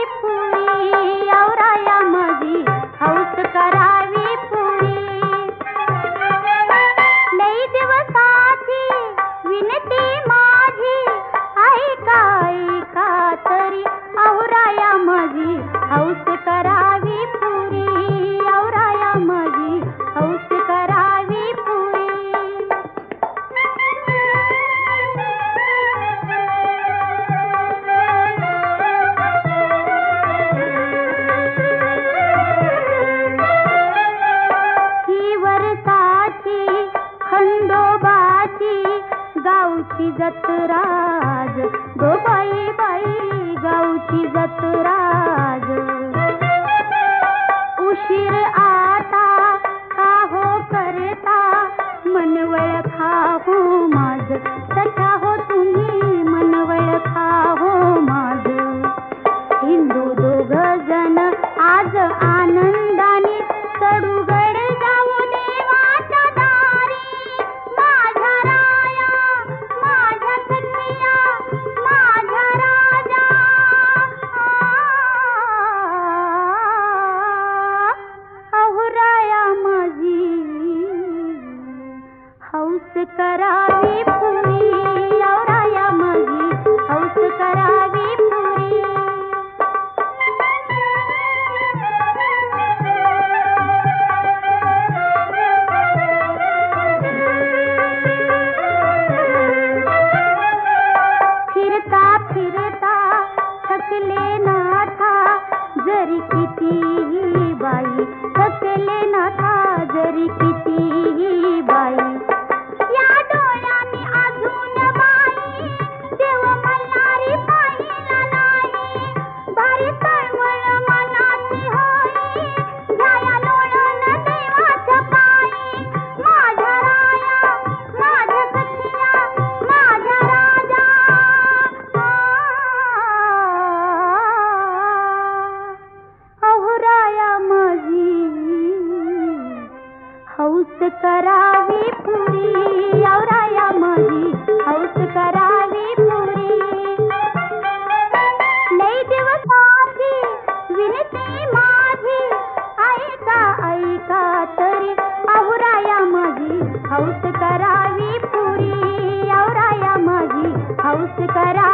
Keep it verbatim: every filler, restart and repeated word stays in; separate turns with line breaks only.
पुरी, औराया माझी हौस करावी पुरी. लई दिवसाची विनती माझी, ऐका ऐका तरी, औराया माझी हौस करावी पुरी, औराया माझी हौस करावी पुरी. ही वर्षाची खंडोबाची गावची जत्राज, गो बाई बाई गावची जत्राज. उशीर आता का हो करता, मनवळ खाहो माझ, सख्या हो तुम्ही मनवळ खाहो माझ. हिंदू दोघ जण आज आनंदाने सडूगड जाऊ देवाच्या दारी. माझ्या राया माझ्या सखिया माझ्या राजा, अहुराया माझी हौस करावी पुरी, औराया माझी हौस करावी पुरी. फिरता फिरता थकले नाथा, जरी कितीही बाई, थकले नाथा जरी कितीही बाई. या डोळ्यांनी अजून बाई देव मल्हारी पाहिला नाही. भारी तळमळ मनाची होई, घ्याया लोळण देवाच्या पायी. माझ्या राया माझ्या सखिया माझ्या राजा, अहुराया माझी हौस करावी पुरी, औराया माझी हौस करावी पुरी. लई दिवसाची विनती माझी, ऐका ऐका तरी, अहुराया माझी हौस करावी पुरी, औराया माझी हौस करा